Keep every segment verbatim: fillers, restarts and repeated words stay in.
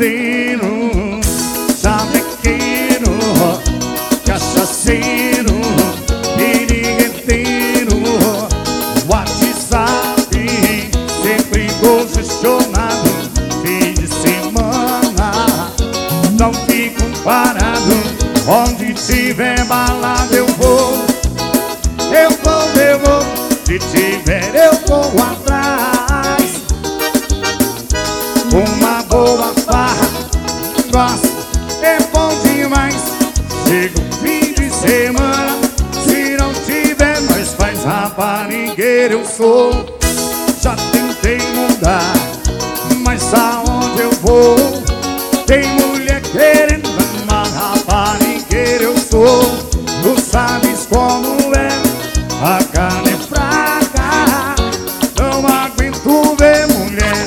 baladeiro, chavequeiro, cachaceiro, pirigueteiro, WhatsApp, sempre congestionado, fim de semana, não fico parado, onde tiver balada eu vou, eu vou, eu vou, se tiver eu vou atrás. Uma boa farra, gosto, é bom demais. Chega o fim de semana, se não tiver nós faz raparigueira eu sou. Já tentei mudar, mas aonde eu vou? Tem mulher querendo amar, raparigueira eu sou. Tu sabes como é, a carne é fraca, não aguento ver mulher.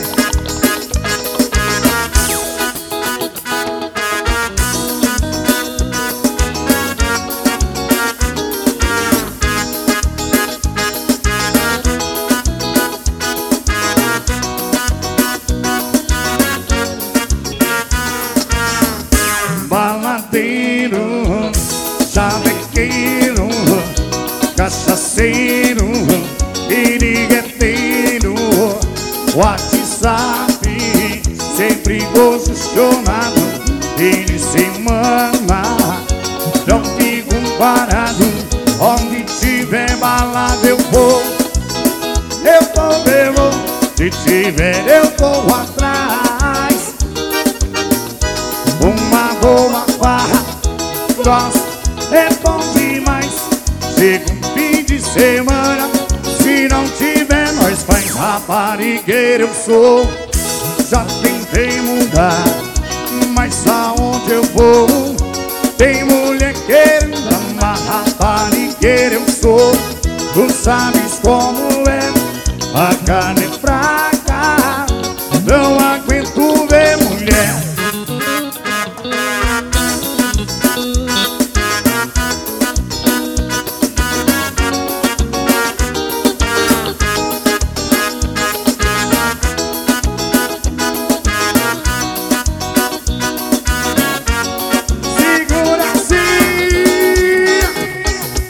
Baladeiro, chavequeiro, cachaceiro, pirigueteiro, WhatsApp, sempre congestionado, fim de semana, não fico parado, onde tiver balada eu vou, eu vou, eu vou, se tiver eu vou atrás. Uma boa farra, gosto, é bom demais. Chega um fim de semana, se não tiver nós faz raparigueira eu sou. Já tentei mudar, mas aonde eu vou? Tem mulher querendo amar, raparigueira eu sou. Tu sabes como é, a carne